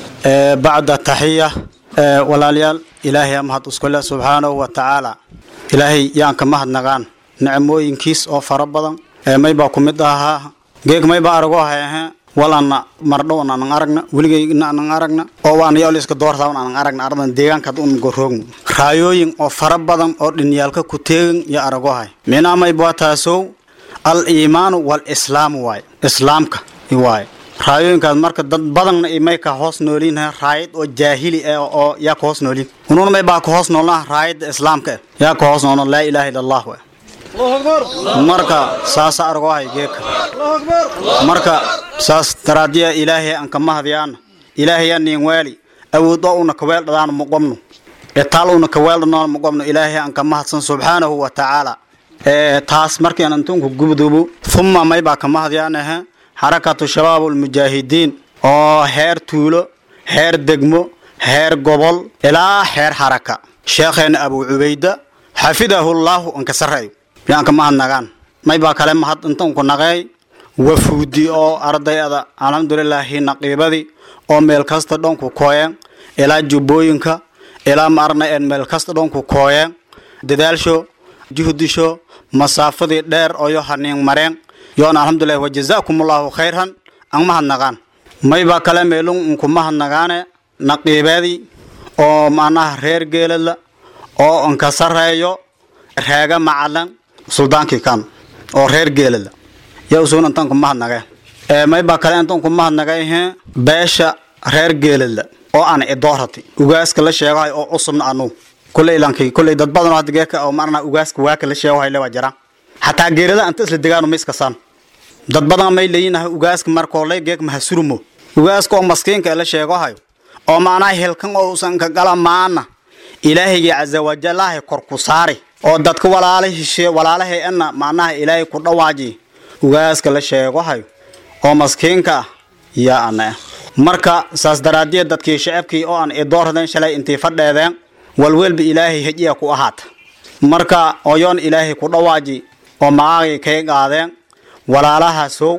بعد التحية والاليال إلهي أمهد أسكالله سبحانه وتعالى إلهي يانك مهد نغان نعمooyinkiis oo fara badan may baa ku mid ahaa geeg may baa arago hayaha walana mardhoon aan aragna wiligeena aan aragna oo waan yooliska doortaan aan aragna ardan deegaanka un goroogn raayooyin oo fara badan oo dhinyaalka ku teegan ya arago hay meena may baa taaso al iimaan wal islaam waay islaamka waay raayooyinkaas marka dad badan may ka hoos noolin raayid oo jaahili oo ya ka hoos noolin ununa may baa ka hoos noolna raayid islaamka ya ka hoos noolna la ilaaha illa allah marka saas argo hay geeka marka saas taraadiya ilaahay aan ka mahdiyaan ilaahay aan weeli awoodo una ka weel dhadaan muqamno taal una ka weel dhadaan muqamno ilaahay aan ka mahadsan subhanahu wa ta'ala taas markii aan tunku gubdubu thumma may baa ka mahdiyaan harakatu shabaabul mujaahidiin oo heer tuulo heer degmo heer gobol ilaa heer haraka sheekheena abu ubayda xafidahu allah an ka saray yaanka ma nagaan may baa kale mahad intaan ku naqay wafuudi oo ardayda alxamdulillah naqiibadi oo meel kasta dhanku kooyeen ilaa jubooyinka ilaa marna en meel kasta dhanku kooyeen dadaalsho juhdisho masaafadii dheer oo yo haneen mareen yoona alxamdulillah wajazaakumullahu khayran aan mahad nagaan may baa kale meelun ku mahad nagaane naqiibadi oo maanaha reer geelada oo an ka sareeyo raaga macalan suldaankii kan oo reer geelada yaa soo intaan ku mahadnagay may baa kale intaan ku mahadnagay beesha reer geelada oo aan idoorati ugaaska la sheegay oo cusubna anu kulay lankii kulay dad badan oo hadgeeka oo marna ugaaska waa kala sheegay la wajara hataa geerada anta isla degaano miska san dad badan may leeyinahay ugaaska markoo lay geek ma hasurumo ugaaska oo maskiinka la sheego hayo oo maana helkan oo usan ka gala maana ilaahiga azza wa jalla kor ku saari oo dadka walaalahay anna maana ilaahay ku dhawaaji ugaaska la sheego hayo oo maskiinka yaa ana marka saas daraadiye dadkii shacabkii oo aan doordan shalay intii fadheedeen walwalba ilaahay hajiya ku ahaata marka oyoon ilaahay ku dhawaaji oo maagi kay qaadeen walaalaha soo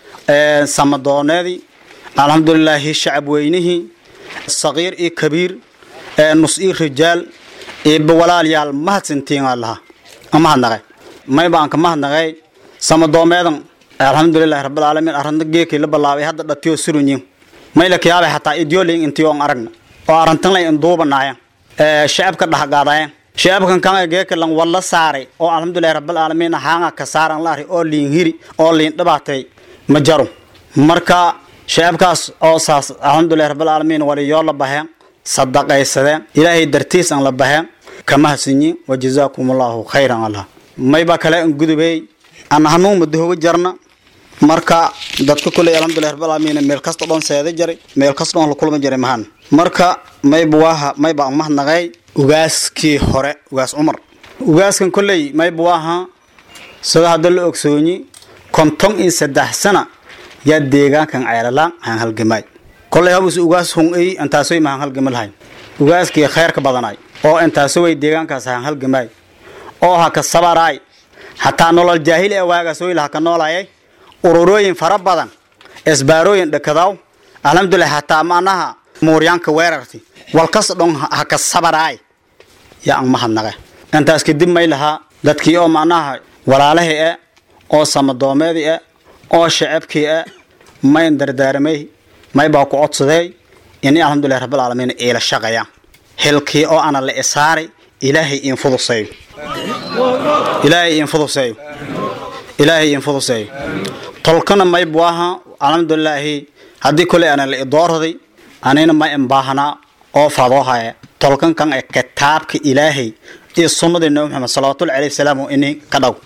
samadoonadi alxamdulillah shacab weynihi sagiir iyo kabiir nus iyo rijaal iyo walaalyaal mahadsantiin allah ama hadnaqay may baan ka mahadnaqay samadoomeedan alxamdulillah rabbil alamin arrinta geekay la balaabay hadda dhatiyo surunyin may la kiyaabay hataa idiyooling intii oo aragna oo arintan la induubanaaya shacabka dhaxgaadayeen shacabkan kan geeka lan wala saaray oo alxamdulillah rabbil alamin haanga ka saaran laari oo liin hiri oo liin dhabaatay ma jaro marka shacabkaas oo saas alxamdulillah rabbil alamin waliyo la bahan sadaqaysadeen ilaahay dartiis aan la bahan kama hasinyi wajazaakumullahu khayran allah may ba kale in gudubay aan hanuun madooba jarna marka dadka kulay alxamdulillah rabbil alamin meel kasta doon seeday jaray meel kasta oo la kulma jiray mahan marka may ba mahadnaqay ugaaskii hore ugaas Umar ugaaskan kulay may buwaha sida hadda la ogsooni konton in 3 sano ya deegaankan ceelaan aan halgamay kulay habus ugaas hun ay antaasay ma halgamalahay ugaaskii khayrka badanay oo antaasay way deegaankaas aan halgamay oo ha ka sabaray hatta nolol jaahil ee waaga soo ilaha ka noolaayay ururooyin fara badan isbaarooyin dhakadaw alxamdulillah hatta maanaha mooryaanka weerarti walkas dhon ha ka sabaray ya aan mahadnaqay intaas kadib may laha dadkii oo maanaha walaalahay oo samadoomeedii oo shacabkii may dardaarmay may baa ku codsaday inay alxamdulillah rabbil alamin ila shaqaya helkii oo ana la isaari ilaahay in fudusay ilaahay in fudusay tolkana may buaha alxamdulillah hadii kale ana la doorday anina ma imbaahana oo fadoohaya tolkan kan kitaabka ilaahay iyo sunnada nabi muhammad sallallahu alayhi wasallam inay ka dhaw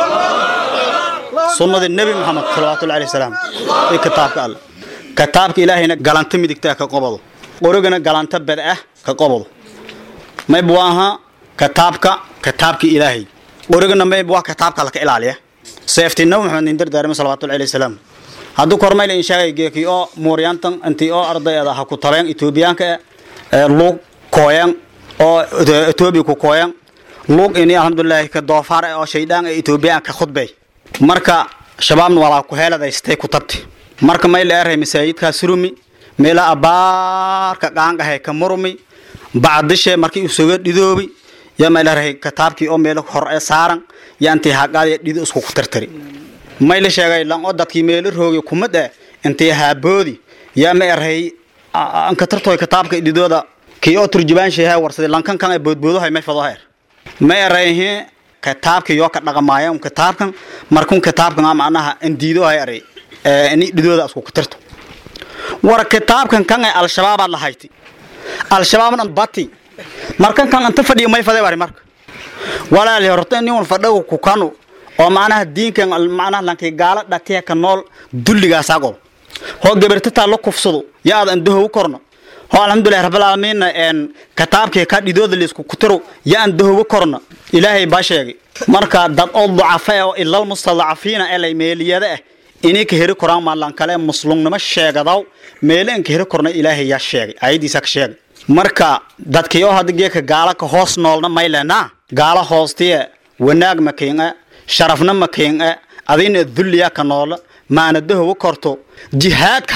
sunnada nabi muhammad sallallahu alayhi wasallam ee kitaabka ilaahayna galanta midigta ka qobado qorigana galanta bad ka qobado may buaha kitaabka ilaahay qorigana may buaha kitaabka la ka ilaaliya safety nabi muhammad indir daarma sallallahu alayhi wasallam hadu kormayl in shaagay geeki oo mooryaantan anti oo ardayda ha ku tabeen Etoobiyaanka lug kooyan oo Etoobiya ku kooyan lug inay alxamdulillah ka doofaar oo shaydaan Etoobiyaanka ka khudbay marka shabaabna wala ku heeladaystay ku tabti marka may leeyahay masaajidka surumi meela abaarka qaangahay ka murmi baadishe markii uu soo dhidoobi ya may leeyahay kitaabkii oo meel hor ee saaran yaanti haqaad dhido isku ku tartari may la sheegay lan oo dadkii meel roogi kumada intii haaboodi ya may leeyahay an ka tartooy kitaabka dhidooda kii oo turjubaan sheehay warsaday lankan kan ay boodboodahay may fadahay may leeyahay kitaabka yoo ka dhaqamaayeen kitaabkan markuu kitaabkan macnaha indiido ay aray ani dhidooda isku ku tarto war kitaabkan kan ay al-shabaab la hayti al-shabaab bati markan kan anta fadhiyo may faday bari marka walaal horta in uu fadhiyo ku kanu oo macnaha diinkan macnaha lankii gaala dhatiya ka nool dulligaas ago ho gabarta la kufsado yaad andaho korno ho alxamdulillah rabbil alamin en kitaabkii ka dhidooda la isku ku tiro yaa andaho korno ilaahay ba sheegay marka dad oo ducafa oo ilal mustadcafiina ee meeliyada inay ka heri koraan maalan kale muslimnimo sheegadaw meelan ka heri korna ilaahay yaa sheegay aydiisa ka sheegay marka dadkii oo hadda geeka gaala ka hoos noolna maylana gaala hoostiye wanaag makiina sharafna makiina adina dulliya ka nool maana daho korto jihaadka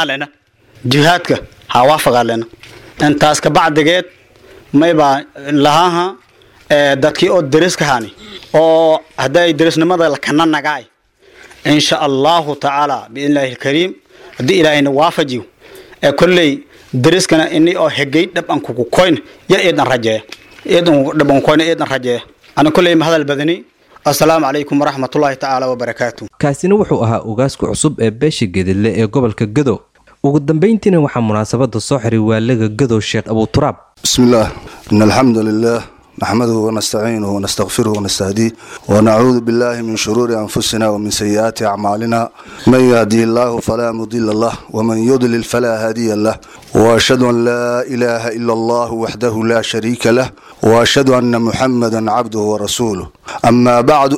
ha waafaqalena intaas ka bacdigeed mayba lahaha dadkii oo dariska haani oo haday darisnimada la kana nagaay إن شاء الله تعالى بإذن الله الكريم دي إلهي نوافجيو كلي درسكنا إني أو هجيت دبان كوكوين يا إيدنا رجاء دبان كوين إيدنا رجاء أنا كلي هذا البدني السلام عليكم ورحمة الله تعالى وبركاته kaasina wuxuu ahaa ugaaska cusub ee beesha Geedle ee gobolka Gado ugu dambeyntiina waxaa munaasabada soo xiray waaliga Gado Sheekh Abu Turaab بسم الله إن الحمد لله نحمده ونستعينه ونستغفره ونستهديه ونعوذ بالله من شرور أنفسنا ومن سيئات أعمالنا من يهدي الله فلا مضل له ومن يضلل فلا هادي له وأشهد أن لا إله إلا الله وحده لا شريك له وأشهد أن محمدا عبده ورسوله أما بعد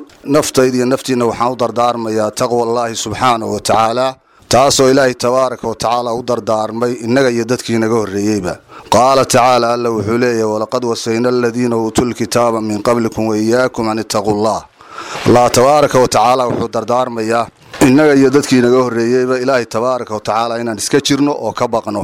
نفتينا وحاو دردارما يا تقوى الله سبحانه وتعالى تاسو إلهي تبارك وتعالى ودردارمي إنك يددك نقول ريبا قال تعالى الله وحليه ولقد وصينا الذين أوتوا الكتاب من قبلكم وإياكم أن اتقوا الله تبارك وتعالى وحدردارما يا إنك يددك نقول ريبا إلهي تبارك وتعالى إن نسكتشرنو وكبقنو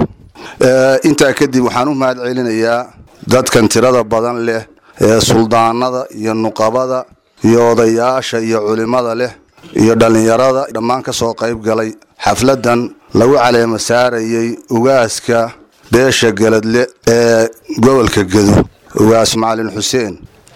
انت أكدي وحانو ماد علينا يا داد كان ترادا بدن له سلطان يا النقابة يا ضياشة يا علماء له يا dhalinyarada dhamaan ka soo qayb galay xafladan lagu caleema saarayay ugaaska beesha galadle ee gobolka Gedo ugaas Macalin Xuseen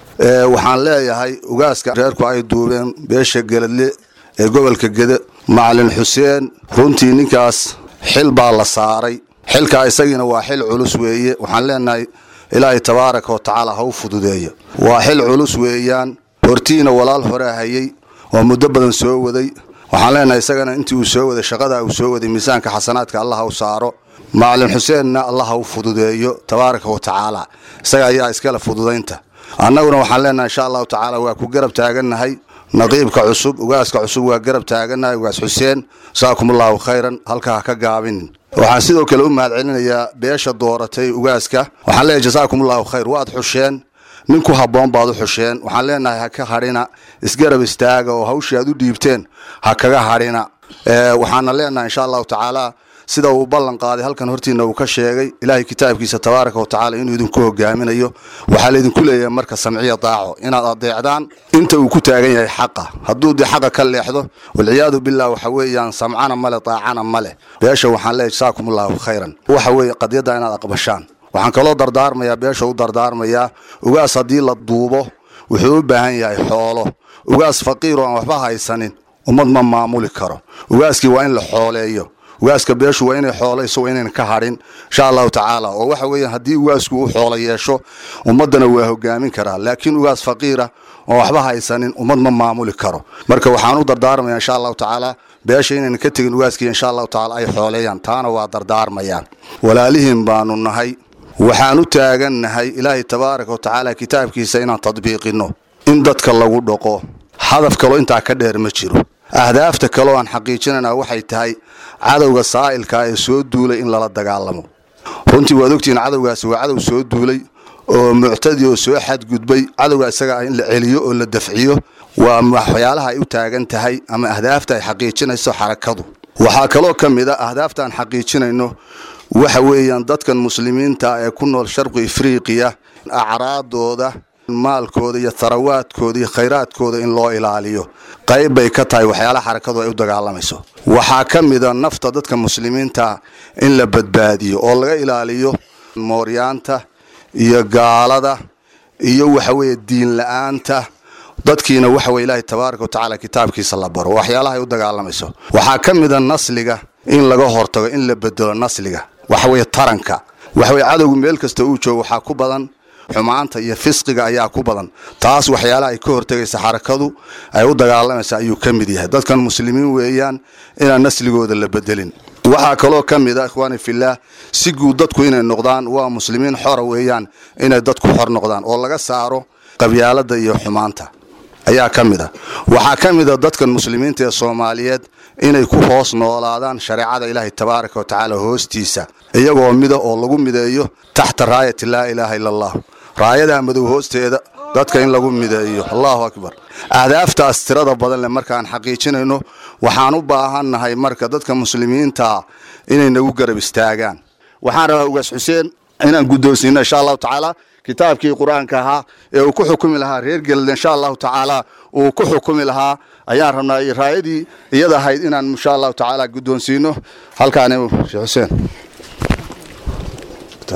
waxaan leeyahay ugaaska reerku ay duubeen beesha galadle ee gobolka Gedo Macalin Xuseen runtii ninkaas xil baa la saaray xilka isagina waa xil culus weeye waxaan leenahay ilaahay tabaaraka wa tacaala ha u fududeeyo waa xil culus weeyaan hortiina walaal hore hayay ومدة بدن سوودي وحالنا يسجن أنت وسوود شقدا وسوود ميزانك حسناتك الله وصاره معلم حسين الله وفضوديه تبارك وتعالى سجى إسكال فضود أنت أنا وحالنا إن شاء الله تعالى وكجرب تاجنا هاي نقيبك عصب وجاسك عصب وجرب تاجنا وجاس حسين ساكم الله خيرا هلك كجابين وحسيدوا كلهم هالعلنا يا بيش الدورتي وجاسك وحلا جزاكم الله خير واضح حسين ninku haboon baad u xusheen waxaan leenahay ha ka harina isgarab istaaga oo hawsha aad u dhiibteen ha kaga harina waxaan leenahay insha Allah taala sida uu ballan qaaday halkan hortiina uu ka sheegay ilaahay kitaabkiisa tabaaraka wa taala inuu idinku hogaaminayo waxa la idinku leeyahay marka samciya daaco inaad adeecdaan inta uu ku taagan yahay xaqa hadduu di xaqa ka leexdo wal ciyaadu billah waxa weeyaan samcana male daacana male beesha waxaan leeyahay jazaakumullahu khayran waxa weey qadiyada inaad aqbashaan waxaan kaloo dardaarmayaa beesha u dardaarmayaa ugaas hadii la duubo wuxuu u baahan yahay xoolo ugaas faqiir oo aan waxba haysanin ummad ma maamuli karo ugaaskii waa in la xooleeyo ugaaska beeshu waa inay xooleyso waa inay ka harin insha Allah taala oo waxa weeyaan hadii ugaasku uu xoolo yeesho ummadana waa hogaamin karaa laakiin ugaas faqiira oo waxba haysanin ummad ma maamuli karo marka waxaan u dardaarmayaa insha Allah taala beesha inay ka tagin ugaaskii insha Allah taala ay xooleeyaan taana waa dardaarmayaan walaalihiin baanu nahay waxaan u taaganahay ilaahay tabaaraka wa taala kitaabkiisa inaan tadbiiqino in dadka lagu dhaqo hadaf kale inta ka dheer ma jiro ahdaafta kale aan xaqiijinana waxay tahay cadawga saa'ilka ee soo duulay in lala dagaalamo runtii waad ogtiin cadawgaas waa cadow soo duulay oo muctadi oo soo xad gudbay cadawga isaga in la celiyo oo la dafciyo waa waxyaalaha ay u taagan tahay ama ahdaafta ay xaqiijinayso xarakadu waxa kale oo kamid ah ahdaafta aan xaqiijinayno waxa weeyaan dadkan muslimiinta ee ku nool sharqi Afriqiya acraadooda maalkooda iyo tharawaadkooda iyo khayraadkooda in loo ilaaliyo qayb bay ka tahay waxyaalaha xarakadu ay u dagaalamayso waxa kamid ah nafta dadka muslimiinta in la badbaadiyo oo laga ilaaliyo mooryaanta iyo gaalada iyo waxa weeye diin la'aanta dadkiina waxa weeye Ilaahay tabaaraka wa taala kitaabkiisa la baro waxyaalaha ay u dagaalamayso waxa kamid ah nasliga in laga hortago in la bedelo nasliga waxa weeye taranka waxa weeye cadawgu meel kasta uu joogo waxa ku badan xumaanta iyo fisqiga ayaa ku badan taas waxyaalaha ay ka hortagaysa xarakadu ay u dagaalamaysa ayuu kamid yahay dadkan muslimiin weeyaan inaan nasligooda la bedelin waxa kaloo kamid ah ikhwaani fillah si guud dadku inay noqdaan waa muslimiin xor weeyaan inay dadku xor noqdaan oo laga saaro qabyaalada iyo xumaanta ayaa kamid ah waxa kamid ah dadkan muslimiinta ee Soomaaliyeed inay ku hoos noolaadaan shariicada Ilaahay tabaaraka wa taala hoostiisa iyagoo mida oo lagu mideeyo taxta raayat la ilaaha illa Allah raayada madow hoosteeda dadka in lagu mideeyo Allahu akbar ahdaaftaas tirada badan le markaan xaqiijinayno waxaan u baahanahay marka dadka muslimiinta inay nagu garab istaagaan waxaan rabaa ugaas Xuseen inaan gudoonsino insha Allah taala kitaabkii quraanka ahaa ee uu ku xukumi lahaa reer galad insha Allah taala uu ku xukumi lahaa ayaan rabnaa raayadii iyada ahayd inaan insha Allah taala gudoonsino halkaan Sheekh Xuseen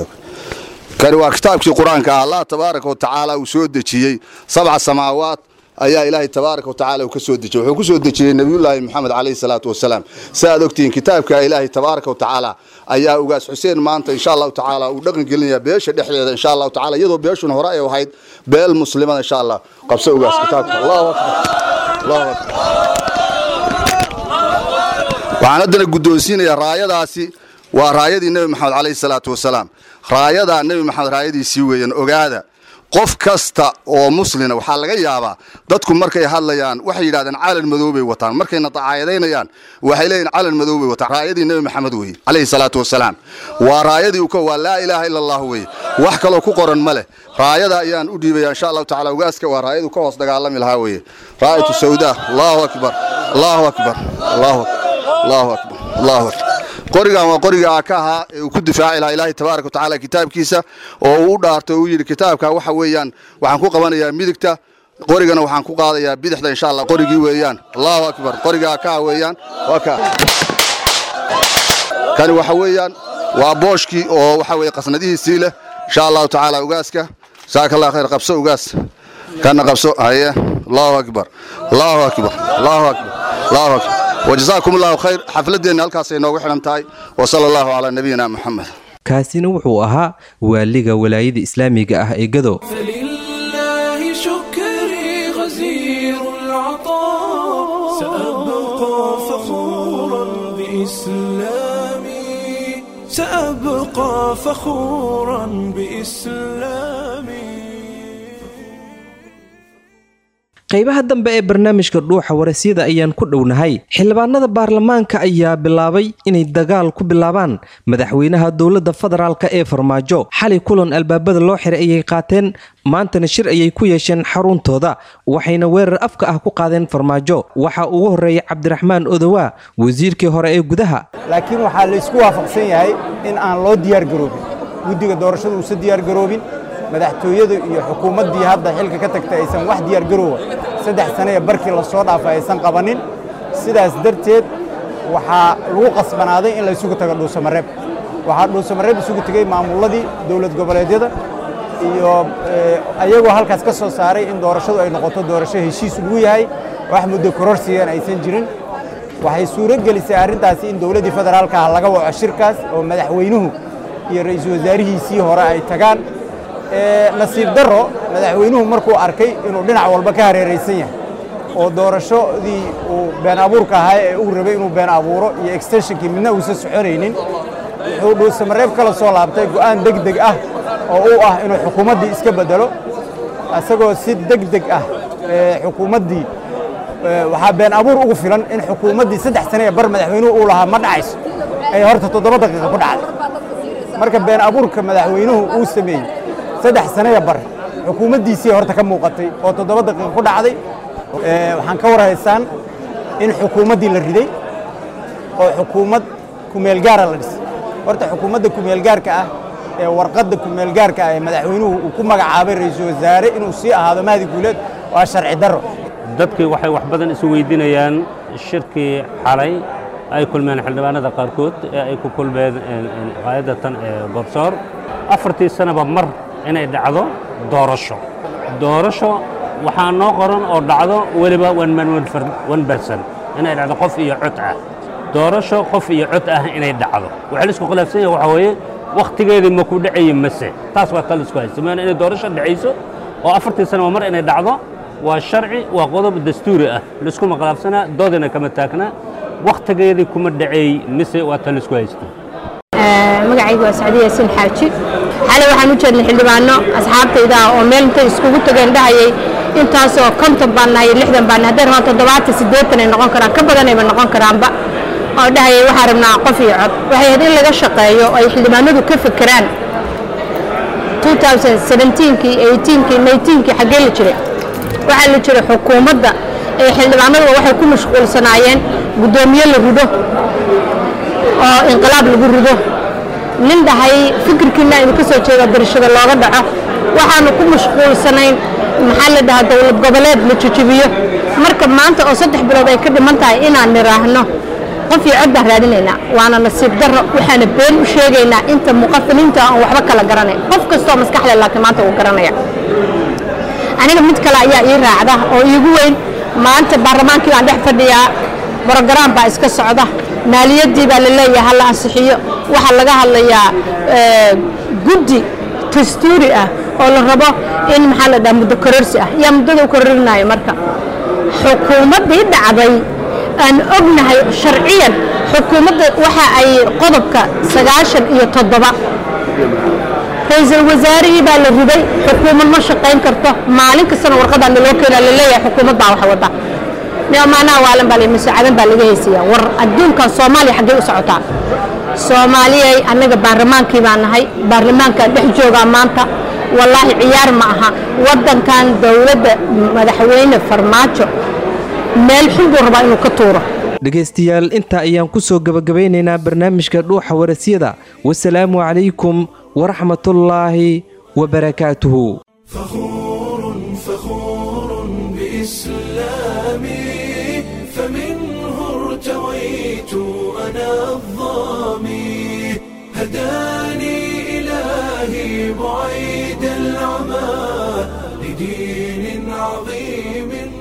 كان كتابك القرآن الله تبارك وتعالى وسود شيء 7 سماوات ayaa ilaahay tabaaraka wa tacaala ka soo dejiyay wuxuu ku soo dejiyay nabiyullaahi maxamed calayhi salaatu wasalaam saad ogtiin kitaabka ilaahay tabaaraka wa tacaala ayaa ugaas xuseen maanta insha Allah tacaala uu dhaqan gelinaya beesha dhexdeeda insha Allah tacaala iyadoo beeshuna hore ay ahayd beel muslimada insha Allah qabso ugaas kitaabka Allahu akbar Allahu akbar waxaan hadana guddoonsiinayaa raayadaasi waa raayadii nabi maxamed calayhi salaatu wasalaam raayada nabi maxamed raayadiisii weeyaan ogaada qof kasta oo muslina waxa laga yaabaa dadku markay hadlayaan waxay yiraahdaan calan madow bay wataan markayna tacaayadaynayaan waxay leeyihiin calan madow bay wataan raayadii nabi maxamed weey calayhi salaatu wasalaam waa raayadii uu ka waa laa ilaaha illa allah weey wax kale ku qoran male raayada ayaan u dhiibay insha Allah tacaala ugaaska waa raayadu ka hoos dagaalami lahaa weey raayatu sawda Allahu akbar Allahu akbar Allahu akbar Allahu akbar Allahu akbar qorigan waa qoriga ka ahaa ee uu ku difaaci lahaa ilaahay tabaaraka wa tacaala kitaabkiisa oo uu dhaartay uu yiri kitaabka waxa weeyaan waxaan ku qabanayaa midigta qorigana waxaan ku qaadayaa bidixda insha Allah qorigii weeyaan Allahu akbar qoriga ka weeyaan waa ka kan waxa weeyaan waa booshkii oo waxa weey qasnadihiisii leh insha Allah tacaala ugaaska saakallahu khayr qabso ugaas kana qabso haye Allahu akbar Allahu akbar Allahu akbar Allahu akbar وجزاكم الله خير حفلتنا halkaas ay noogu xiran tahay wa sallallahu ala nabiyina muhammad kaasina wuxuu ahaa waaliga walaayada islaamiga ah ee Gado lillahi shukri ghazir al'ata sabqa fakhuran bi islami sabqa fakhuran bi islami qaybaha dambe ee barnaamijka dhuuxa waraysiada ayaan ku dhownahay xildhibaanada baarlamaanka ayaa bilaabay inay dagaal ku bilaabaan madaxweynaha dowladda federaalka ee Farmaajo xali kulan albaabada loo xiray ayay qaateen maantana shir ayay ku yeesheen xaruntooda waxayna weerar afka ah ku qaadeen Farmaajo waxa ugu horeeyay Cabdiraxmaan Odawa wasiirkii hore ee gudaha laakiin waxa la isku waafaqsan yahay in aan loo diyaar garoobin guddiga doorashada uu diyaar garoobin madaxtooyada iyo xukuumadii hadda xilka ka tagtay aysan wax diyaar garoowa 3 sano ee barkii la soo dhaafay aysan qabanin sidaas darteed waxa lagu qasbanaaday in la isugu tago Dhuusamareeb waxa Dhuusamareeb isugu tagay maamuladii dawlad goboleedyada iyo ayagoo halkaas ka soo saaray in doorashadu ay noqoto doorasho heshiis ugu yahay wax muddo kororsiyan aysan jirin waxay suuro gelisay arrintaasi in dawladda federaalka laga waco shirkaas oo madaxweynuhu iyo ra'iisul wasaarihiisii hore ay tagaan nasiib daro madaxweynuhu markuu arkay inuu dhinac walba ka hareeraysan yahay oo doorashadii uu been abuurka ahaa ee uu rabay inuu been abuuro iyo extensionkii midna uusan soconaynin wuxuu Dhuusamareeb kala soo laabtay go'aan degdeg ah oo uu ah inuu xukuumaddii iska bedelo asagoo si degdeg ah xukuumaddii waxaa been abuur ugu filan in xukuumaddii 3 sano ee bar madaxweynuhu uu lahaa ma dhacayso ay horta 7 daqiiqo ku dhacday marka been abuurka madaxweynuhu uu sameeyay 3 sano bar xukuumaddiisii horta ka muuqatay oo 7 daqiiqo ku dhacday waxaan ka waraysaan in xukuumaddii la riday oo xukuumad ku meel gaar ah la dhisay horta xukuumadda ku meel gaarka ah ee warqadda ku meel gaarka ah ee madaxweynuhu uu ku magacaabay ra'iisul wasaare inuu sii ahaado Mahdi Guuleed waa sharci darro dadkii waxay wax badan isu weydiinayaan shirkii xalay ay kulmeen xildhibaanada qaarkood ee ay ku kulmeen qaadatan ee Gorsoor 4 sanaba mar inay dhacdo doorasho waxaa noo qoran oo dhacdo waliba 1% inay dhacdo qof iyo cod ah doorasho qof iyo cod ah inay dhacdo waxa la isku khilaafsan yahay waxa weeye waqtigeedii ma ku dhacay mase taas waa kala isku haysan inay doorasho dhacayso oo 4 sano mar inay dhacdo waa sharci waa qodob dastuuri ah la isku khilaafsana doodana kama taagna waqtigeedii kuma dhacay mase waa kala isku haysan magacaygu waa Saadiya Sin Xaaji xalay waxaan u jeednay xildhibaano asxaabtayda oo meel inta iskugu tageen dhahayay intaas oo 50 baan nahay 60 baan haddii rabto 70 ay noqon karaan ka badan ay noqon karaanba oo dhahayay waxa rabnaa qof iyo cod waxay hadii laga shaqeeyo ay xildhibaanadu ka fikiraan 2017kii 18kii 19kii xagee la jiray waxa la jiray xukuumadda ee xildhibaanadu waxay ku mashquulsanaayeen gudoomiye la rido oo inqilaab lagu rido nin dhahay fikirkiina inuu ka soo jeedo barashada looga dhaco waxaanu ku mashquulsanayn maxaa la dhahaa dawlad goboleed la jijibiyo marka maanta oo 3 bilood ay ka dhiman tahay inaan niraahno qof iyo cod baan raadinaynaa waana nasiib darro waxaana been u sheegaynaa inta muqaffiliinta aan waxba kala garanay qof kastoo maskaxda laakiin maanta uu garanaya aniga mid kale ayaa ii raacda oo iigu weyn maanta baarlamaankii baan dhex fadhiyaa brogram baa iska socda maaliyadii baa la leeyahay hala ansixiyo waxaa laga hadlayaa guddi dastuuri ah oo la rabo in maxaa la dhahaa muddo kororsi ah yaa muddada u kororinayo marka xukuumaddii dhacday aan ognahay sharciyan xukuumadda waxa ay qodobka 97 ra'iisul wasaarihii baa la riday xukuumad ma shaqayn karto maalin kastana warqadaan loo keenaa la leeyahay xukuumad baa wax wada maana waalan baa masaacadan baa laga heesiyaa war adduunkan Soomaaliya xagee u socotaa Soomaaliya anaga baarlamaankii baan nahay baarlamaanka dhex jooga maanta wallahi ciyaar ma aha wadankan dawladda madaxweyne Farmaajo meel xun buu rabaa inuu ka tuuro dhageystayaal inta ayaan ku soo gabagabeynaynaa barnaamijka dhuuxa warasiyada wassalaamu calaykum waraxmatullaahi wabarakaatuhu فخور بإسلامي فمنه ارتويت أنا الظامي هداني إلهي بعيد العمى لدين عظيم